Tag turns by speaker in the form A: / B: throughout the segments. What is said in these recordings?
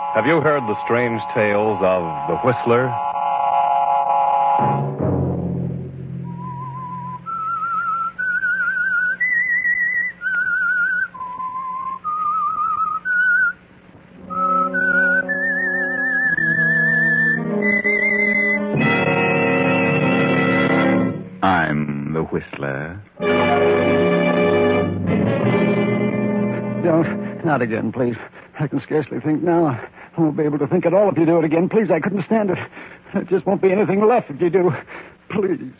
A: Have you heard the strange tales of the Whistler?
B: I'm the Whistler.
C: Don't. Not again, please. I can scarcely think now. I won't be able to think at all if you do it again. Please, I couldn't stand it. There just won't be anything left if you do. Please.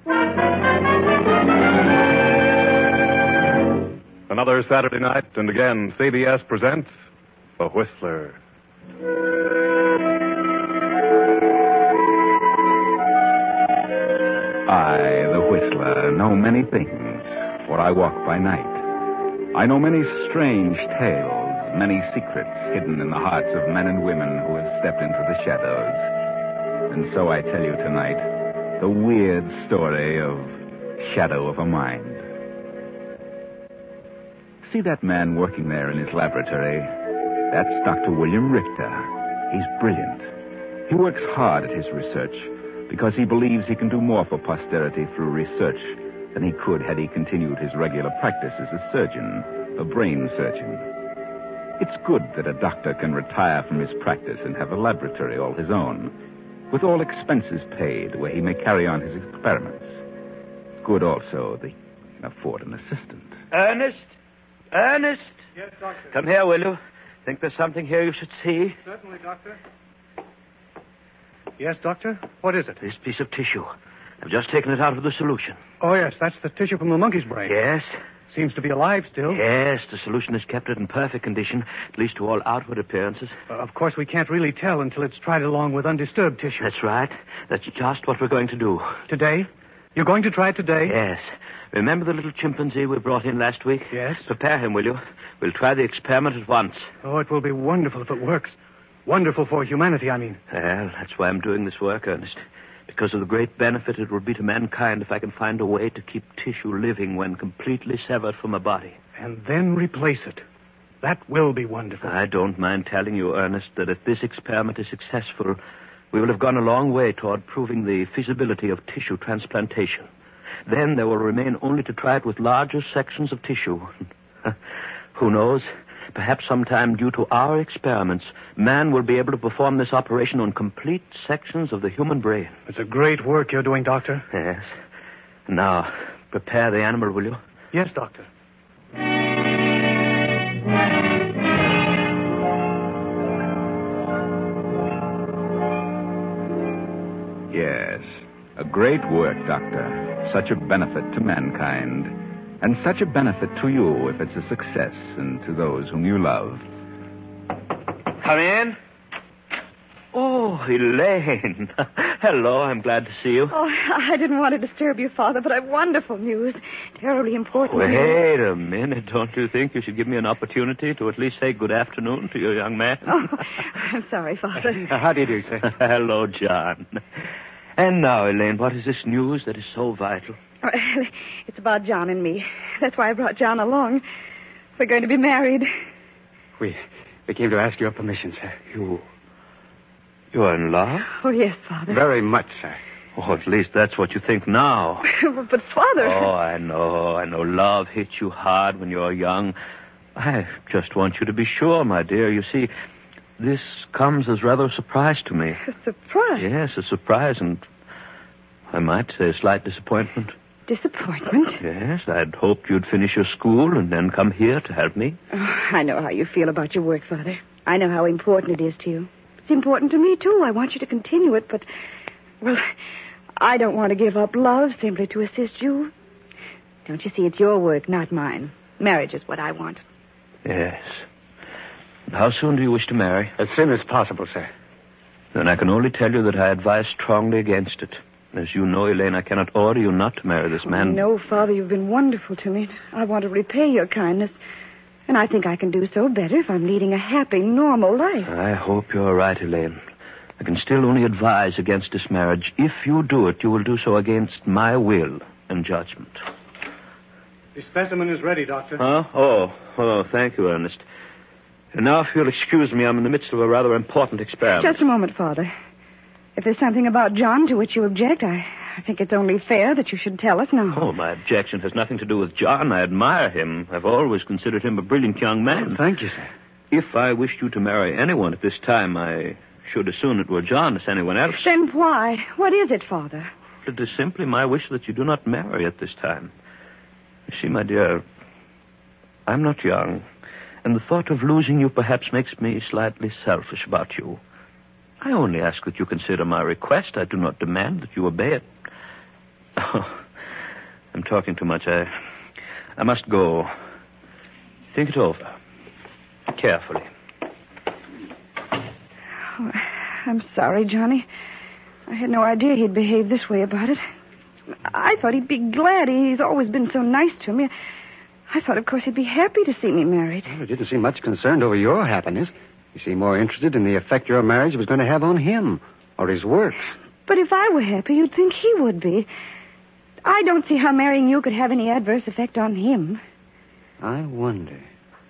A: Another Saturday night, and again, CBS presents The Whistler.
B: I, the Whistler, know many things, for I walk by night. I know many strange tales, many secrets hidden in the hearts of men and women who have stepped into the shadows. And so I tell you tonight the weird story of Shadow of a Mind. See that man working there in his laboratory? That's Dr. William Richter. He's brilliant. He works hard at his research because he believes he can do more for posterity through research than he could had he continued his regular practice as a surgeon, a brain surgeon. It's good that a doctor can retire from his practice and have a laboratory all his own, with all expenses paid, where he may carry on his experiments. It's good also that he can afford an assistant.
D: Ernest? Ernest?
E: Yes, Doctor.
D: Come here, will you? Think there's something here you should see?
E: Certainly, Doctor. Yes, Doctor? What is it?
D: This piece of tissue. I've just taken it out of the solution.
E: Oh, yes, that's the tissue from the monkey's brain.
D: Yes?
E: Seems to be alive still.
D: Yes, the solution has kept it in perfect condition, at least to all outward appearances.
E: Of course, we can't really tell until it's tried along with undisturbed tissue.
D: That's right. That's just what we're going to do.
E: Today? You're going to try it today?
D: Yes. Remember the little chimpanzee we brought in last week?
E: Yes.
D: Prepare him, will you? We'll try the experiment at once.
E: Oh, it will be wonderful if it works. Wonderful for humanity, I mean.
D: Well, that's why I'm doing this work, Ernest. Because of the great benefit it will be to mankind if I can find a way to keep tissue living when completely severed from a body.
E: And then replace it. That will be wonderful.
D: I don't mind telling you, Ernest, that if this experiment is successful, we will have gone a long way toward proving the feasibility of tissue transplantation. Then there will remain only to try it with larger sections of tissue. Who knows? Perhaps sometime, due to our experiments, man will be able to perform this operation on complete sections of the human brain.
E: It's a great work you're doing, Doctor.
D: Yes. Now, prepare the animal, will you?
E: Yes, Doctor.
B: Yes, a great work, Doctor. Such a benefit to mankind. And such a benefit to you if it's a success, and to those whom you love.
D: Come in. Oh, Elaine. Hello, I'm glad to see you.
F: Oh, I didn't want to disturb you, Father, but I've wonderful news. Terribly important news.
D: Wait a minute. Don't you think you should give me an opportunity to at least say good afternoon to your young man?
F: Oh, I'm sorry, Father.
E: How do you do, sir?
D: Hello, John. And now, Elaine, what is this news that is so vital?
F: It's about John and me. That's why I brought John along. We're going to be married.
E: We came to ask your permission, sir.
D: You're in love?
F: Oh, yes, Father.
E: Very much, sir.
D: Oh, at least that's what you think now.
F: But, Father...
D: Oh, I know. Love hits you hard when you're young. I just want you to be sure, my dear. You see, this comes as rather a surprise to me.
F: A surprise?
D: Yes, a surprise, and I might say a slight disappointment.
F: Disappointment?
D: Yes, I'd hoped you'd finish your school and then come here to help me.
F: Oh, I know how you feel about your work, Father. I know how important it is to you. It's important to me, too. I want you to continue it, but, well, I don't want to give up love simply to assist you. Don't you see, it's your work, not mine. Marriage is what I want.
D: Yes. How soon do you wish to marry?
E: As soon as possible, sir.
D: Then I can only tell you that I advise strongly against it. As you know, Elaine, I cannot order you not to marry this man.
F: No, Father, you've been wonderful to me. I want to repay your kindness. And I think I can do so better if I'm leading a happy, normal life.
D: I hope you're right, Elaine. I can still only advise against this marriage. If you do it, you will do so against my will and judgment.
E: The specimen is ready, Doctor.
D: Huh? Oh, thank you, Ernest. And now, if you'll excuse me, I'm in the midst of a rather important experiment.
F: Just a moment, Father. If there's something about John to which you object, I think it's only fair that you should tell us now.
D: Oh, my objection has nothing to do with John. I admire him. I've always considered him a brilliant young man.
E: Oh, thank you, sir.
D: If I wished you to marry anyone at this time, I should as soon it were John as anyone else.
F: Then why? What is it, Father?
D: It is simply my wish that you do not marry at this time. You see, my dear, I'm not young, and the thought of losing you perhaps makes me slightly selfish about you. I only ask that you consider my request. I do not demand that you obey it. Oh, I'm talking too much. I must go. Think it over. Carefully.
F: Oh, I'm sorry, Johnny. I had no idea he'd behave this way about it. I thought he'd be glad. He's always been so nice to me. I thought, of course, he'd be happy to see me married.
E: Well, he didn't seem much concerned over your happiness. You seem more interested in the effect your marriage was going to have on him or his works.
F: But if I were happy, you'd think he would be. I don't see how marrying you could have any adverse effect on him.
E: I wonder.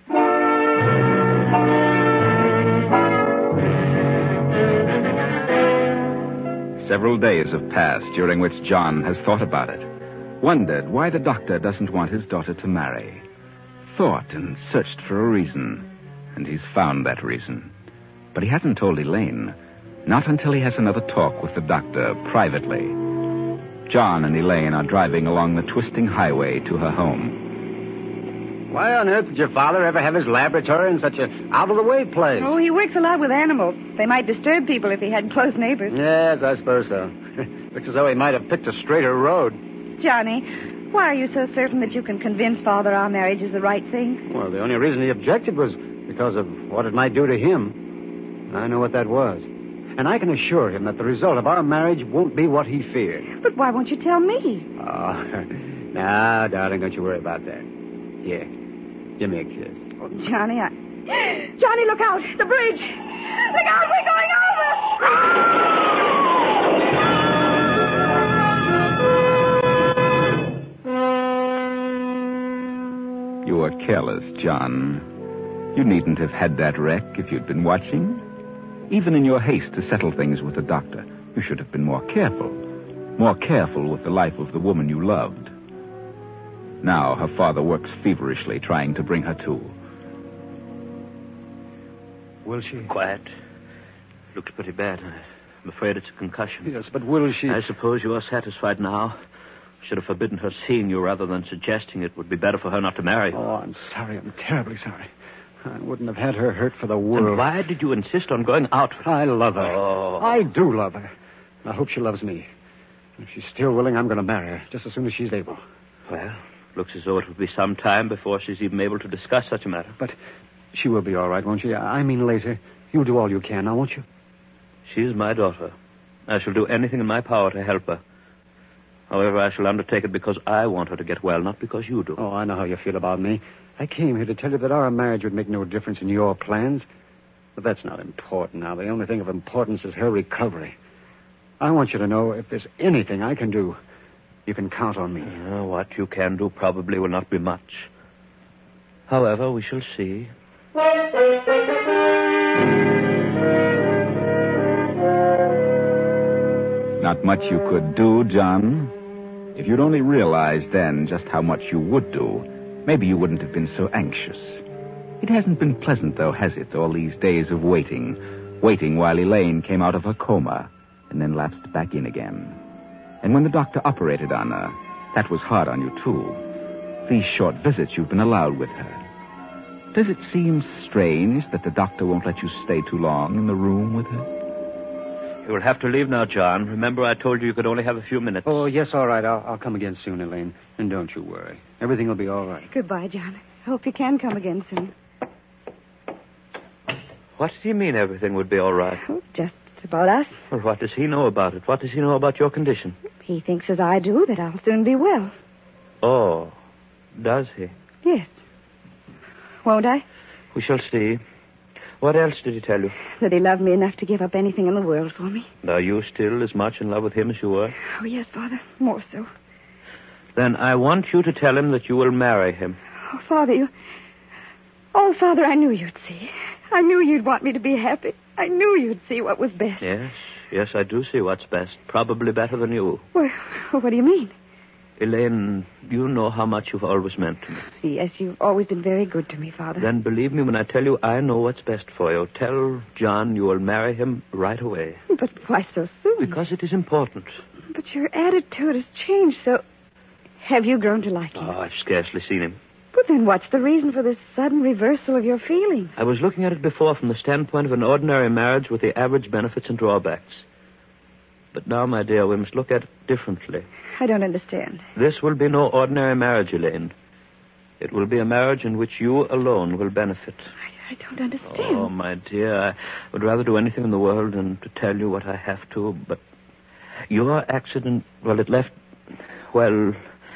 B: Several days have passed during which John has thought about it. Wondered why the doctor doesn't want his daughter to marry. Thought and searched for a reason. And he's found that reason. But he hasn't told Elaine. Not until he has another talk with the doctor privately. John and Elaine are driving along the twisting highway to her home.
E: Why on earth did your father ever have his laboratory in such an out-of-the-way place?
F: Oh, he works a lot with animals. They might disturb people if he had close neighbors.
E: Yes, I suppose so. Looks as though he might have picked a straighter road.
F: Johnny, why are you so certain that you can convince Father our marriage is the right thing?
E: Well, the only reason he objected was because of what it might do to him. I know what that was. And I can assure him that the result of our marriage won't be what he feared.
F: But why won't you tell me?
E: Oh, now, darling, don't you worry about that. Here, give me a kiss.
F: Oh, Johnny, Johnny, look out! The bridge! Look out! We're going over!
B: You were careless, John. You needn't have had that wreck if you'd been watching. Even in your haste to settle things with the doctor, you should have been more careful. More careful with the life of the woman you loved. Now her father works feverishly trying to bring her to.
E: Will she?
D: Quiet. Looks pretty bad. I'm afraid it's a concussion.
E: Yes, but will she?
D: I suppose you are satisfied now. Should have forbidden her seeing you rather than suggesting it would be better for her not to marry.
E: Oh, I'm sorry. I'm terribly sorry. I wouldn't have had her hurt for the world.
D: And why did you insist on going out with her?
E: I love her.
D: Oh.
E: I do love her. I hope she loves me. If she's still willing, I'm going to marry her just as soon as she's able.
D: Well, looks as though it will be some time before she's even able to discuss such a matter.
E: But she will be all right, won't she? I mean later. You'll do all you can now, won't you?
D: She is my daughter. I shall do anything in my power to help her. However, I shall undertake it because I want her to get well, not because you do.
E: Oh, I know how you feel about me. I came here to tell you that our marriage would make no difference in your plans. But that's not important now. The only thing of importance is her recovery. I want you to know if there's anything I can do, you can count on me.
D: What you can do probably will not be much. However, we shall see.
B: Not much you could do, John. If you'd only realized then just how much you would do, maybe you wouldn't have been so anxious. It hasn't been pleasant, though, has it, all these days of waiting while Elaine came out of her coma and then lapsed back in again. And when the doctor operated on her, that was hard on you, too. These short visits you've been allowed with her. Does it seem strange that the doctor won't let you stay too long in the room with her?
D: You will have to leave now, John. Remember, I told you could only have a few minutes.
E: Oh, yes, all right. I'll come again soon, Elaine. And don't you worry. Everything will be all right.
F: Goodbye, John. I hope you can come again soon.
D: What do you mean everything would be all right?
F: Oh, just about us.
D: Well, what does he know about it? What does he know about your condition?
F: He thinks as I do that I'll soon be well.
D: Oh, does he?
F: Yes. Won't I?
D: We shall see. What else did he tell you?
F: That he loved me enough to give up anything in the world for me.
D: Are you still as much in love with him as you were?
F: Oh, yes, Father. More so.
D: Then I want you to tell him that you will marry him.
F: Oh, Father, Oh, Father, I knew you'd see. I knew you'd want me to be happy. I knew you'd see what was best.
D: Yes, I do see what's best. Probably better than you.
F: Well, what do you mean?
D: Elaine, you know how much you've always meant to me.
F: Yes, you've always been very good to me, Father.
D: Then believe me when I tell you I know what's best for you. Tell John you will marry him right away.
F: But why so soon?
D: Because it is important.
F: But your attitude has changed, so... Have you grown to like him?
D: Oh, I've scarcely seen him.
F: But then what's the reason for this sudden reversal of your feelings?
D: I was looking at it before from the standpoint of an ordinary marriage with the average benefits and drawbacks. But now, my dear, we must look at it differently.
F: I don't understand.
D: This will be no ordinary marriage, Elaine. It will be a marriage in which you alone will benefit.
F: I don't understand.
D: Oh, my dear, I would rather do anything in the world than to tell you what I have to, but your accident, well, it left, well,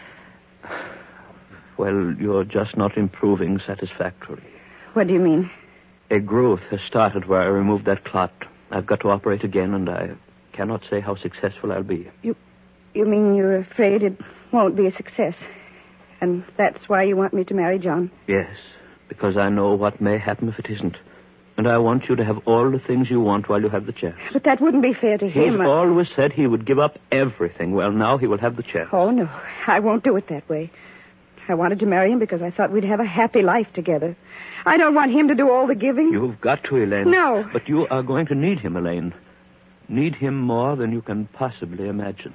D: you're just not improving satisfactorily.
F: What do you mean?
D: A growth has started where I removed that clot. I've got to operate again, and I cannot say how successful I'll be.
F: You mean you're afraid it won't be a success? And that's why you want me to marry John?
D: Yes, because I know what may happen if it isn't. And I want you to have all the things you want while you have the chance.
F: But that wouldn't be fair to him.
D: He's always said he would give up everything. Well, now he will have the chance.
F: Oh, no. I won't do it that way. I wanted to marry him because I thought we'd have a happy life together. I don't want him to do all the giving.
D: You've got to, Elaine.
F: No.
D: But you are going to need him, Elaine. Need him more than you can possibly imagine.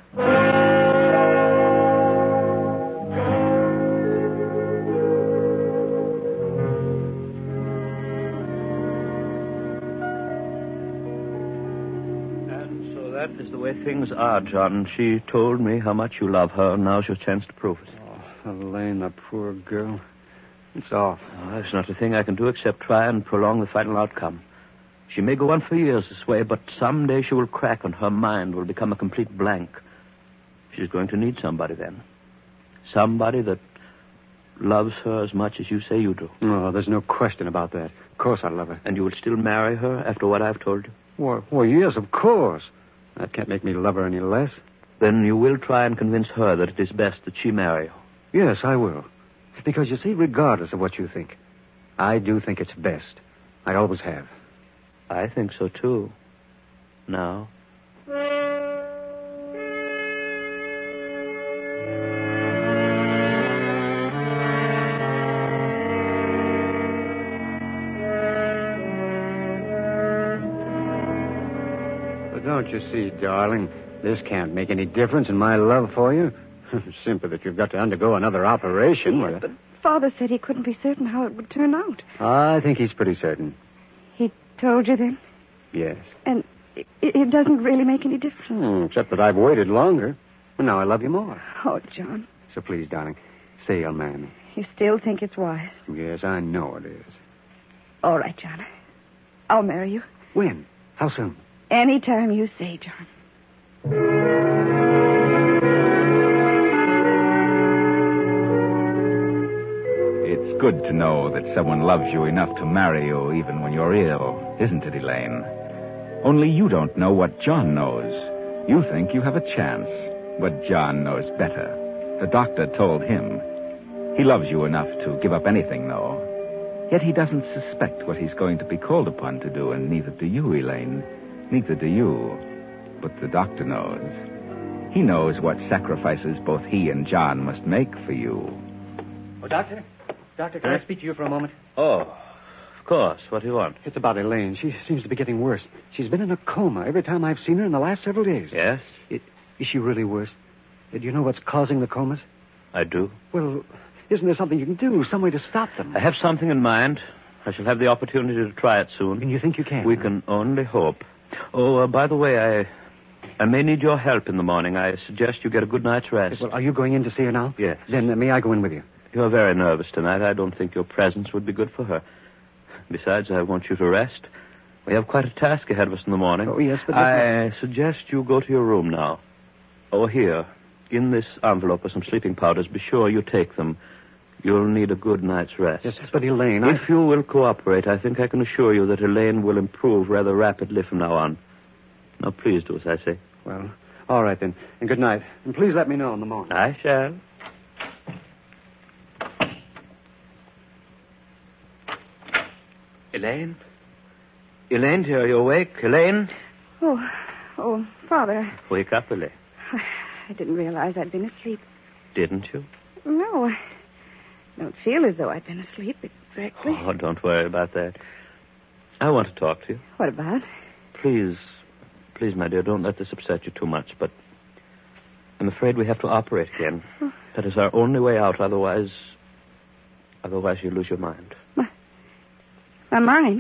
D: And so that is the way things are, John. She told me how much you love her, and now's your chance to prove it.
E: Oh, Elaine, the poor girl. It's off.
D: Oh, there's not a thing I can do except try and prolong the final outcome. She may go on for years this way, but someday she will crack and her mind will become a complete blank. She's going to need somebody then. Somebody that loves her as much as you say you do.
E: Oh, there's no question about that. Of course I love her.
D: And you will still marry her after what I've told you?
E: Well, yes, of course. That can't make me love her any less.
D: Then you will try and convince her that it is best that she marry you.
E: Yes, I will. Because, you see, regardless of what you think, I do think it's best. I always have.
D: I think so, too. Now.
E: But don't you see, darling, this can't make any difference in my love for you. Simply that you've got to undergo another operation.
F: Yes, but Father said he couldn't be certain how it would turn out.
E: I think he's pretty certain.
F: He told you then?
E: Yes.
F: And it doesn't really make any difference?
E: Except that I've waited longer. And now I love you more.
F: Oh, John.
E: So please, darling, say you'll marry me.
F: You still think it's wise?
E: Yes, I know it is.
F: All right, John. I'll marry you.
E: When? How soon?
F: Any time you say, John.
B: It's good to know that someone loves you enough to marry you even when you're ill, isn't it, Elaine? Only you don't know what John knows. You think you have a chance, but John knows better. The doctor told him. He loves you enough to give up anything, though. Yet he doesn't suspect what he's going to be called upon to do, and neither do you, Elaine. Neither do you. But the doctor knows. He knows what sacrifices both he and John must make for you.
E: Oh, Doctor? Doctor, can I speak to you for a moment?
D: Oh, of course. What do you want?
E: It's about Elaine. She seems to be getting worse. She's been in a coma every time I've seen her in the last several days.
D: Yes?
E: Is she really worse? Do you know what's causing the comas?
D: I do.
E: Well, isn't there something you can do, some way to stop them?
D: I have something in mind. I shall have the opportunity to try it soon.
E: And you think you can?
D: We can only hope. Oh, by the way, I may need your help in the morning. I suggest you get a good night's rest.
E: Well, are you going in to see her now?
D: Yes.
E: Then may I go in with you?
D: You're very nervous tonight. I don't think your presence would be good for her. Besides, I want you to rest. We have quite a task ahead of us in the morning.
E: Oh, yes, but...
D: I suggest you go to your room now. Oh, here. In this envelope are some sleeping powders. Be sure you take them. You'll need a good night's rest.
E: Yes, but Elaine,
D: If you will cooperate, I think I can assure you that Elaine will improve rather rapidly from now on. Now, please do as I say.
E: Well, all right, then. And good night. And please let me know in the morning.
D: I shall. Elaine? Elaine, dear, are you awake? Elaine?
F: Oh, Father.
D: Wake up, Elaine.
F: I didn't realize I'd been asleep.
D: Didn't you?
F: No, I don't feel as though I'd been asleep exactly.
D: Oh, don't worry about that. I want to talk to you.
F: What about?
D: Please, my dear, don't let this upset you too much, but I'm afraid we have to operate again.
F: Oh.
D: That is our only way out, otherwise you lose your mind.
F: My mind?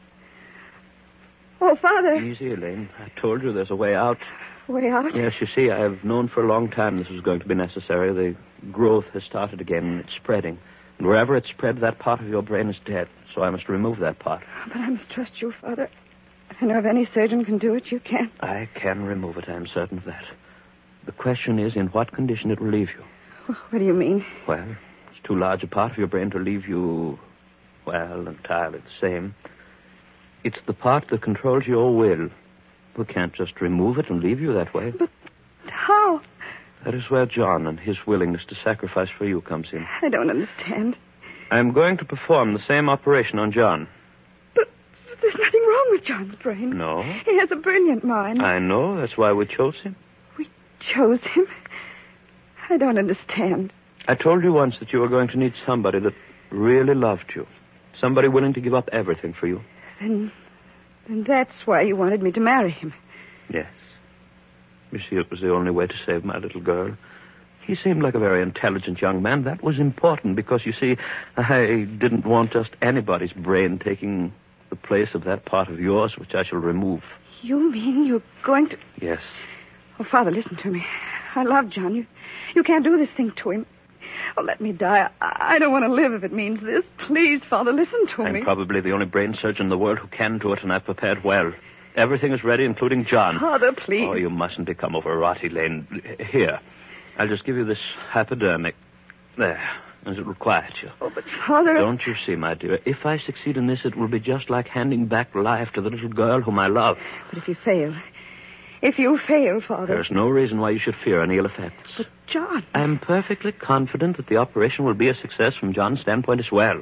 F: Oh, Father.
D: Easy, Elaine. I told you there's a way out.
F: Way out?
D: Yes, you see, I have known for a long time this was going to be necessary. The growth has started again, and it's spreading. And wherever it's spread, that part of your brain is dead. So I must remove that part.
F: But I must trust you, Father. I know if any surgeon can do it, you can.
D: I can remove it, I'm certain of that. The question is in what condition it will leave you.
F: What do you mean?
D: Well, it's too large a part of your brain to leave you, well, entirely the same. It's the part that controls your will. We can't just remove it and leave you that way.
F: But how?
D: That is where John and his willingness to sacrifice for you comes in.
F: I don't understand.
D: I'm going to perform the same operation on John.
F: But there's nothing wrong with John's brain.
D: No.
F: He has a brilliant mind.
D: I know. That's why we chose him.
F: We chose him? I don't understand.
D: I told you once that you were going to need somebody that really loved you. Somebody willing to give up everything for you.
F: Then that's why you wanted me to marry him.
D: Yes. You see, it was the only way to save my little girl. He seemed like a very intelligent young man. That was important because, you see, I didn't want just anybody's brain taking the place of that part of yours, which I shall remove.
F: You mean you're going to...
D: Yes.
F: Oh, Father, listen to me. I love John. You can't do this thing to him. Oh, let me die. I don't want to live if it means this. Please, Father, listen to me.
D: I'm probably the only brain surgeon in the world who can do it, and I've prepared well. Everything is ready, including John.
F: Father, please.
D: Oh, you mustn't become overwrought, Elaine. Here, I'll just give you this hypodermic. There, as it will quiet you.
F: Oh, but Father...
D: Don't you see, my dear, if I succeed in this, it will be just like handing back life to the little girl whom I love.
F: But if you fail... If you fail, Father...
D: There's no reason why you should fear any ill effects.
F: But John...
D: I'm perfectly confident that the operation will be a success from John's standpoint as well.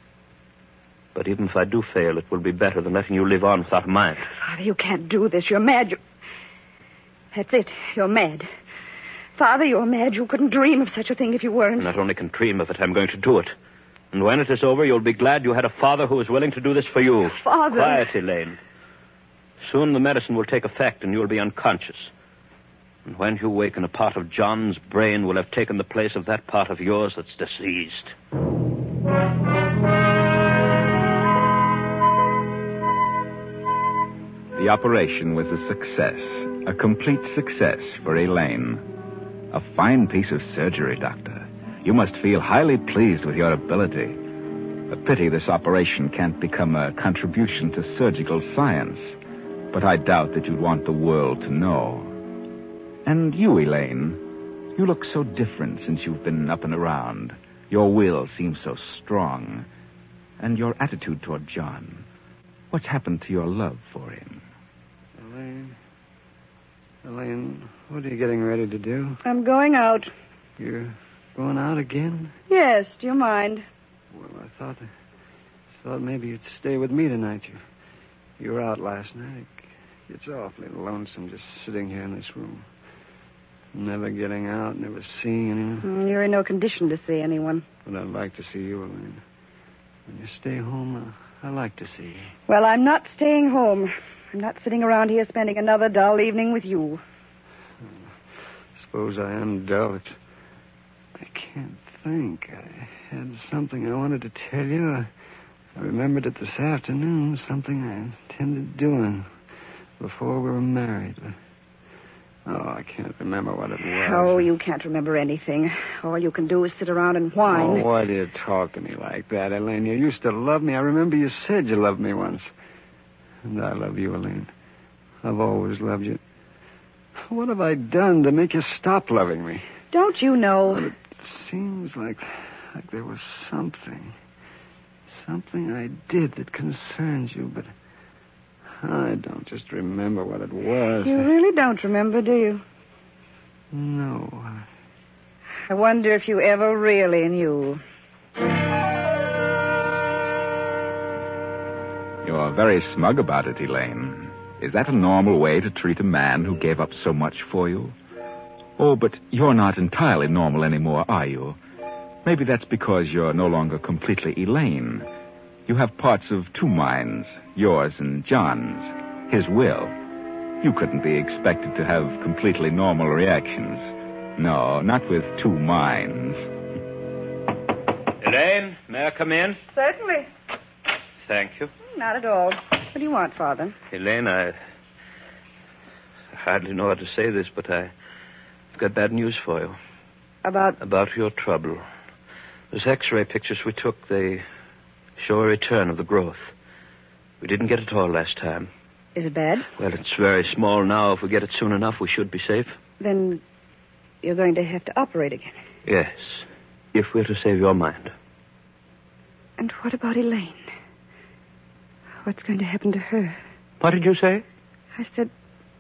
D: But even if I do fail, it will be better than letting you live on without a mind.
F: Father, you can't do this. You're mad. That's it. You're mad. Father, you're mad. You couldn't dream of such a thing if you weren't.
D: I not only can dream of it, I'm going to do it. And when it is over, you'll be glad you had a father who was willing to do this for you.
F: Father...
D: Quiet, Elaine. Soon the medicine will take effect and you'll be unconscious. And when you waken, a part of John's brain will have taken the place of that part of yours that's diseased.
B: The operation was a success, a complete success for Elaine. A fine piece of surgery, Doctor. You must feel highly pleased with your ability. A pity this operation can't become a contribution to surgical science. But I doubt that you'd want the world to know. And you, Elaine, you look so different since you've been up and around. Your will seems so strong. And your attitude toward John. What's happened to your love for him?
E: Elaine, what are you getting ready to do?
F: I'm going out.
E: You're going out again?
F: Yes, do you mind?
E: Well, I thought maybe you'd stay with me tonight. You were out last night. It's awfully lonesome just sitting here in this room. Never getting out, never seeing anyone.
F: You're in no condition to see anyone.
E: But I'd like to see you, Elaine. When you stay home, I like to see you.
F: Well, I'm not staying home. I'm not sitting around here spending another dull evening with you.
E: Suppose I am dull. I can't think. I had something I wanted to tell you. I remembered it this afternoon, something I intended doing before we were married. Oh, I can't remember what it was.
F: Oh, you can't remember anything. All you can do is sit around and whine.
E: Oh, why do you talk to me like that, Elaine? You used to love me. I remember you said you loved me once. And I love you, Elaine. I've always loved you. What have I done to make you stop loving me?
F: Don't you know?
E: Well, it seems like there was something I did that concerns you, but I don't just remember what it was.
F: You really don't remember, do you?
E: No.
F: I wonder if you ever really knew.
B: You're very smug about it, Elaine. Is that a normal way to treat a man who gave up so much for you? Oh, but you're not entirely normal anymore, are you? Maybe that's because you're no longer completely Elaine. You have parts of two minds, yours and John's, his will. You couldn't be expected to have completely normal reactions. No, not with two minds.
D: Elaine, may I come in?
F: Certainly.
D: Thank you.
F: Not at all. What do you want, Father?
D: Elaine, I hardly know how to say this, but I've got bad news for you. About your trouble. Those X-ray pictures we took, they show a return of the growth. We didn't get it all last time.
F: Is it bad?
D: Well, it's very small now. If we get it soon enough, we should be safe.
F: Then you're going to have to operate again.
D: Yes, if we're to save your mind.
F: And what about Elaine? What's going to happen to her?
D: What did you say?
F: I said...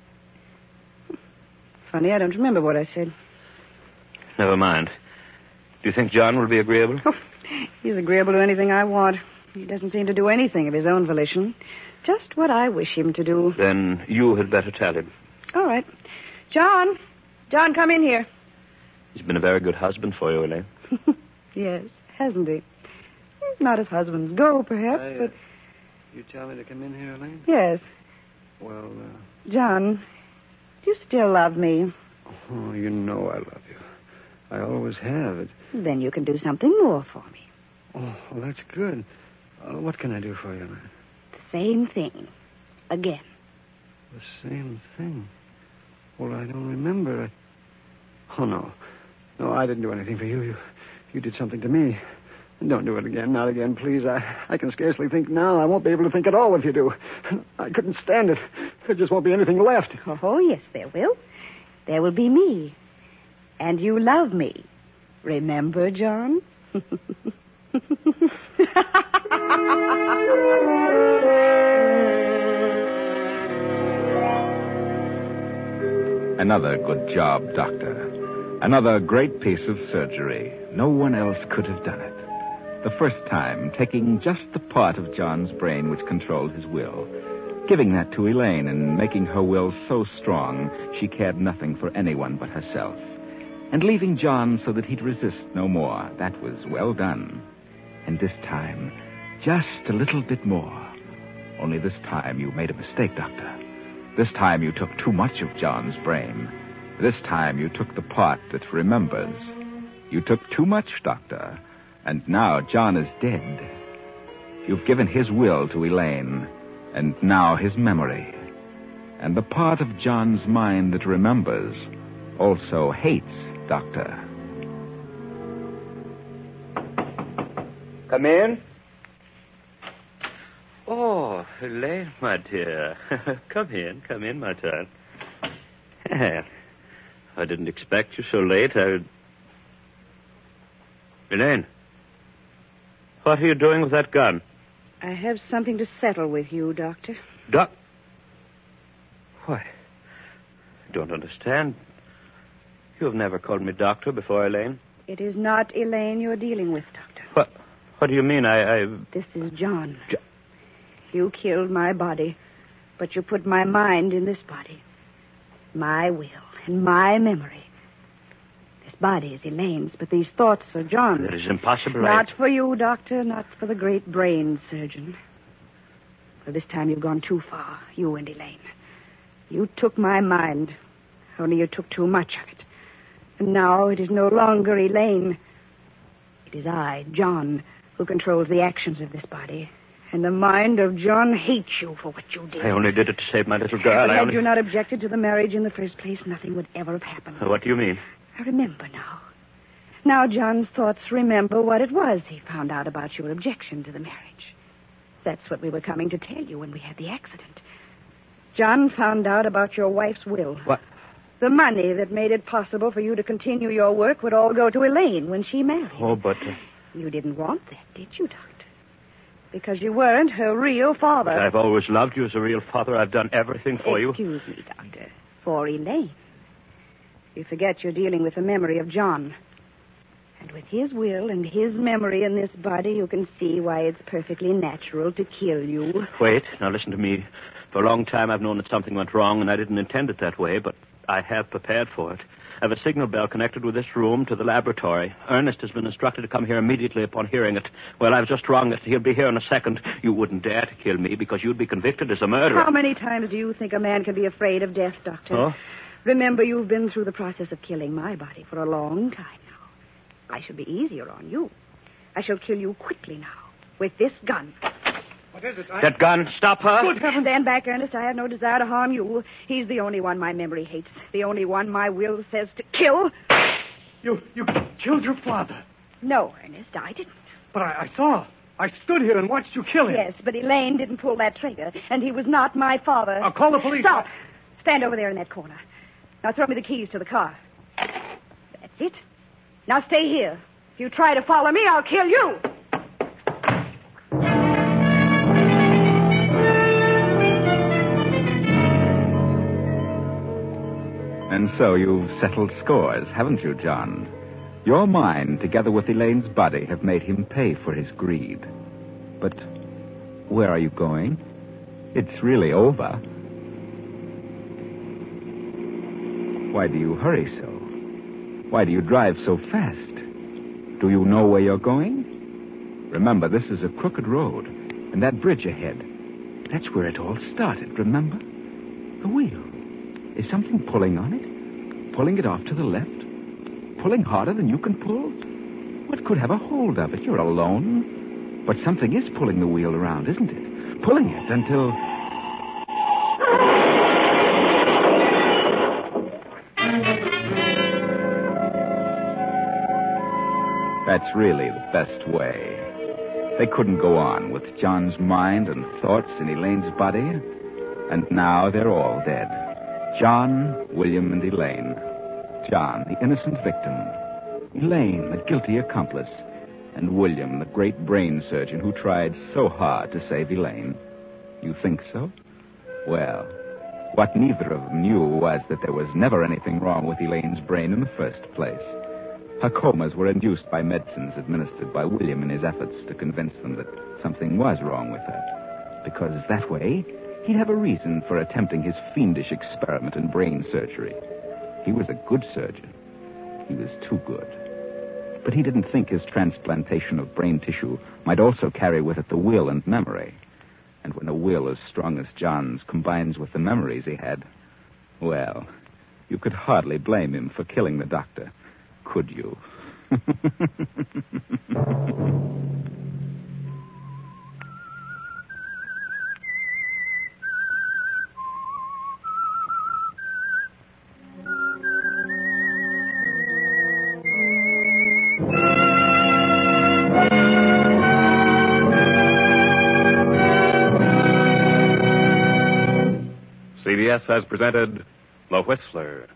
F: Funny, I don't remember what I said.
D: Never mind. Do you think John will be agreeable?
F: Oh, he's agreeable to anything I want. He doesn't seem to do anything of his own volition. Just what I wish him to do.
D: Then you had better tell him.
F: All right. John, come in here.
D: He's been a very good husband for you, Elaine.
F: Yes, hasn't he? Not as husbands go, perhaps, but...
E: You tell me to come in here, Elaine?
F: Yes.
E: Well,
F: John, do you still love me?
E: Oh, you know I love you. I always have.
F: Then you can do something more for me.
E: Oh, well, that's good. What can I do for you, Elaine?
F: The same thing. Again.
E: The same thing? Well, I don't remember. Oh, no. No, I didn't do anything for you. You did something to me. Don't do it again. Not again, please. I can scarcely think now. I won't be able to think at all if you do. I couldn't stand it. There just won't be anything left.
F: Oh, yes, there will. There will be me. And you love me. Remember, John?
B: Another good job, Doctor. Another great piece of surgery. No one else could have done it. The first time, taking just the part of John's brain which controlled his will, giving that to Elaine and making her will so strong she cared nothing for anyone but herself, and leaving John so that he'd resist no more. That was well done. And this time, just a little bit more. Only this time you made a mistake, Doctor. This time you took too much of John's brain. This time you took the part that remembers. You took too much, Doctor. And now John is dead. You've given his will to Elaine, and now his memory. And the part of John's mind that remembers also hates Doctor.
D: Come in. Oh, Elaine, my dear. Come in, my child. I didn't expect you so late. Elaine, what are you doing with that gun?
F: I have something to settle with you, Doctor.
D: Why, I don't understand. You have never called me doctor before, Elaine.
F: It is not Elaine you're dealing with, Doctor.
D: What do you mean?
F: This is John. You killed my body, but you put my mind in this body. My will and my memory. This body is Elaine's, but these thoughts are John's.
D: That is impossible.
F: Not for you, Doctor, not for the great brain surgeon. For this time you've gone too far, you and Elaine. You took my mind, only you took too much of it. And now it is no longer Elaine. It is I, John, who controls the actions of this body. And the mind of John hates you for what you did.
D: I only did it to save my little girl.
F: But had you not objected to the marriage in the first place, nothing would ever have happened.
D: What do you mean?
F: I remember now. Now John's thoughts remember what it was he found out about your objection to the marriage. That's what we were coming to tell you when we had the accident. John found out about your wife's will.
D: What?
F: The money that made it possible for you to continue your work would all go to Elaine when she married.
D: Oh, but...
F: You didn't want that, did you, Doctor? Because you weren't her real father.
D: But I've always loved you as a real father. I've done everything for you.
F: Excuse me, Doctor. For Elaine. You forget you're dealing with the memory of John. And with his will and his memory in this body, you can see why it's perfectly natural to kill you.
D: Wait. Now, listen to me. For a long time, I've known that something went wrong, and I didn't intend it that way, but I have prepared for it. I have a signal bell connected with this room to the laboratory. Ernest has been instructed to come here immediately upon hearing it. Well, I've just rung it. He'll be here in a second. You wouldn't dare to kill me because you'd be convicted as a murderer.
F: How many times do you think a man can be afraid of death, Doctor?
D: Oh?
F: Remember, you've been through the process of killing my body for a long time now. I shall be easier on you. I shall kill you quickly now with this gun.
C: What is it?
D: That gun, stop her.
F: Good heavens. Stand back, Ernest. I have no desire to harm you. He's the only one my memory hates. The only one my will says to kill.
C: You killed your father.
F: No, Ernest, I didn't.
C: But I saw. I stood here and watched you kill him.
F: Yes, but Elaine didn't pull that trigger, and he was not my father.
C: I'll call the police.
F: Stop. Stand over there in that corner. Now throw me the keys to the car. That's it. Now stay here. If you try to follow me, I'll kill you.
B: And so you've settled scores, haven't you, John? Your mind, together with Elaine's body, have made him pay for his greed. But where are you going? It's really over. Why do you hurry so? Why do you drive so fast? Do you know where you're going? Remember, this is a crooked road, and that bridge ahead, that's where it all started, remember? The wheel. Is something pulling on it? Pulling it off to the left? Pulling harder than you can pull? What could have a hold of it? You're alone. But something is pulling the wheel around, isn't it? Pulling it until... That's really the best way. They couldn't go on with John's mind and thoughts in Elaine's body. And now they're all dead. John, William, and Elaine. John, the innocent victim. Elaine, the guilty accomplice. And William, the great brain surgeon who tried so hard to save Elaine. You think so? Well, what neither of them knew was that there was never anything wrong with Elaine's brain in the first place. Her comas were induced by medicines administered by William in his efforts to convince them that something was wrong with her. Because that way, he'd have a reason for attempting his fiendish experiment in brain surgery. He was a good surgeon. He was too good. But he didn't think his transplantation of brain tissue might also carry with it the will and memory. And when a will as strong as John's combines with the memories he had, well, you could hardly blame him for killing the doctor, could you?
A: CBS has presented The Whistler.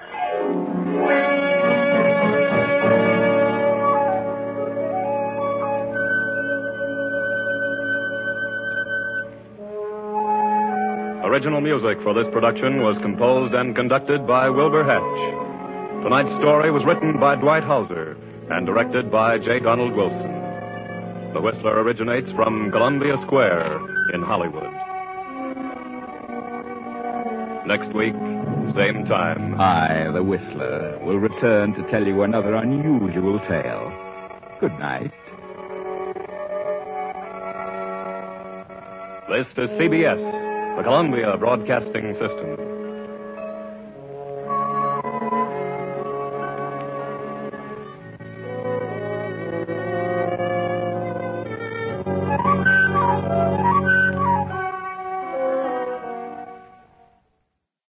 A: Original music for this production was composed and conducted by Wilbur Hatch. Tonight's story was written by Dwight Hauser and directed by J. Donald Wilson. The Whistler originates from Columbia Square in Hollywood. Next week, same time.
B: I, the Whistler, will return to tell you another unusual tale. Good night.
A: This is CBS, the Columbia Broadcasting System.